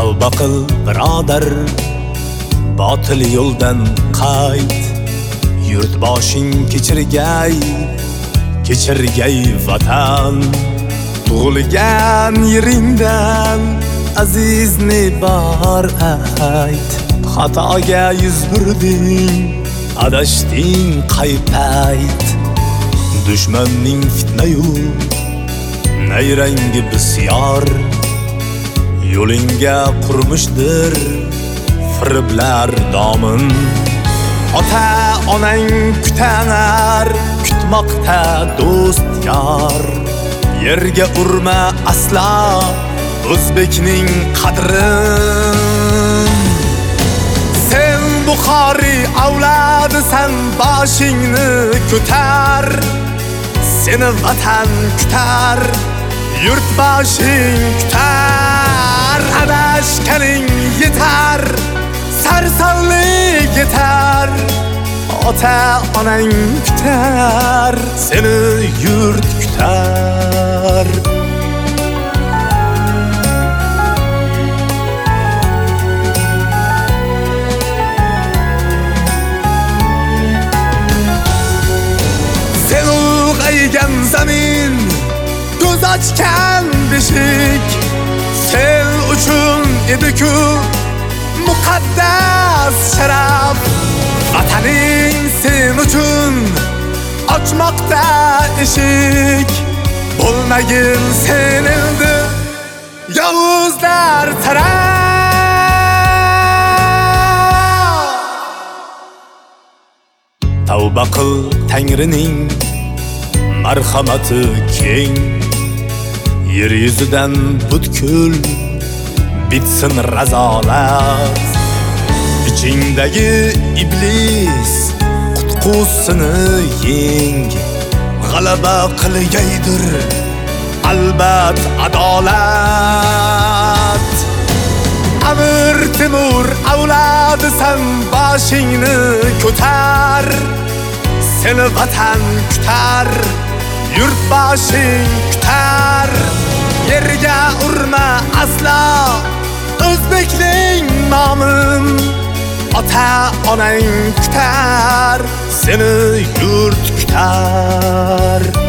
Tavba qil birodar, botil yo'ldan qayt. Yurtboshing kechirgay vatan. Tug'ilgan yeringdan aziz ne bor ayt. Xatoga yuz burding, adashding qaypayt. Dushmanning fitnayu nayrangi bisyor, yo'lingga qurmishdir firiblar domin. Ota onang kutmoqda do'st yor. Yerga urma asla o'zbekning qadrin. Sen Buxoriy avlodisan, boshingni ko'tar. Seni vatan kutar, yurtboshing kutar. Adashganing yetar, sarsonlik yetar. Ota onang kutar, seni yurt kutar. Sen ulg'aygan zamin, ko'z ochgan beshik. Sen uchun edi-ku muqaddas sharaf. Vataning sen uchun ochmoqda eshik. Bo'lmagin sen endi yovuzlar taraf. Tavba qil Tangrining marhamati keng. Yer yuzidan butkul bitsin razolat. İçindagi iblis qutqusini yeng. G'alaba qilgaydir albat adolat. Amir Temur avlodisan, boshingni ko'tar. Seni vatan kutar, yurtboshing kutar. Yerga urma asla o'zbekning nomin. Ota onang kutar, seni yurt kutar.